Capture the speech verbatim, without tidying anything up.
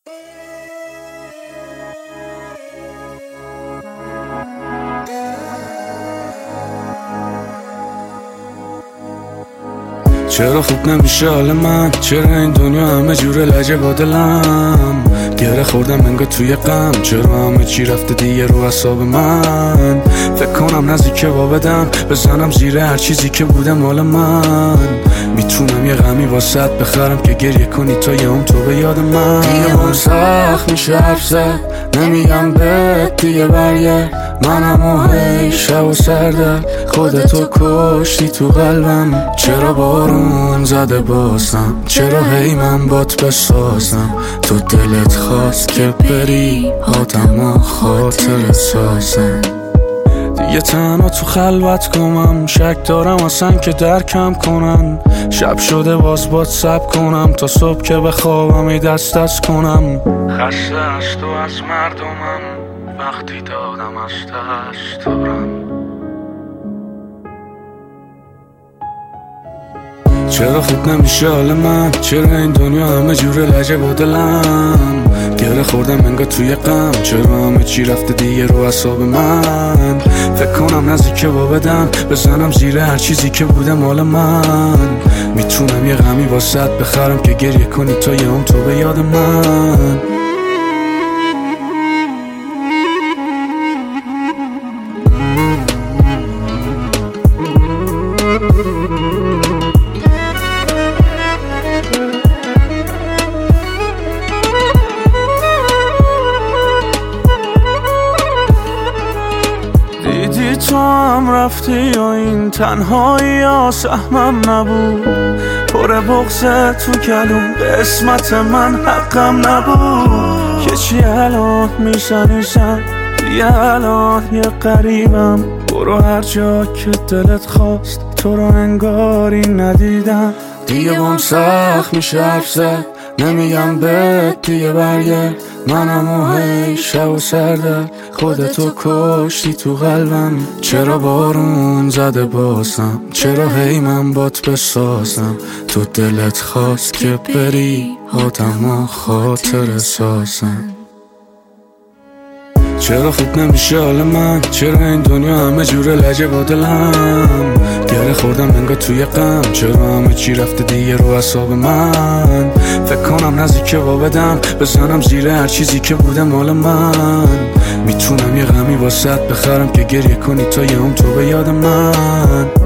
چرا خوب نمیشه حال من؟ چرا این دنیا همه جوره لجه با دلم؟ گره خوردم انگار توی غم، چرا همه چی رفته دیگه رو حساب من؟ فکر کنم نزدیکه با بدم بزنم زیر هر چیزی که بوده مال من. میتونم یه غمی واسط بخرم که گریه کنی تا یه هم تو به یاد من. دیگه هم سخت میشه حرف زد، نمیگم بهت دیگه برگرد. منم و هی شب و سرده خودتو کشتی تو قلبم. چرا بارون زده بازم، چرا هی من بات بسازم؟ تو دلت خواست که بری آدم و خاطر سازم. دیگه تنها تو خلوت کنم، شک دارم اصلا که درکم کنن. شب شده باز باد سب کنم تا صبح که بخوابم ای دست دست کنم. خسته از تو از مردمم وقتی دادم از دست دارم. چرا خوب نمیشه حال من؟ چرا این دنیا همه جوره لجه با دلم؟ گره خوردم انگار توی غم، چرا همه چی رفته دیگه رو حساب من؟ فکر کنم نزدیکه با بدم بزنم زیر هر چیزی که بوده مال من. میتونم یه غمی واسط بخرم که گریه کنی تا یه هم تو به یاد من. دیدی تو هم رفتی و این تنهایی ها سهمم نبود. پر بغضه تو کلون قسمت من حقم نبود. که چی الان میشنیشم دیگه الان یه قریبم. برو هر جا که دلت خواست تو رو انگاری ندیدم. دیگه بام سخت میشه حرف زد، نمیگم بهت دیگه برگرد. منم و هی شب و سرده خودتو کشتی تو قلبم. چرا بارون زده بازم، چرا هی من بات بسازم؟ تو دلت خواست که بری آدم و خاطر سازم. چرا خوب نمیشه حال من؟ چرا این دنیا همه جوره لجه با دلم؟ گره خوردم انگار توی غم، چرا همه چی رفته دیگه رو حساب من؟ فکر کنم نزدیکه با بدم بزنم زیر هر چیزی که بوده مال من. میتونم یه غمی واسط بخرم که گریه کنی تا یه هم تو به یاد من.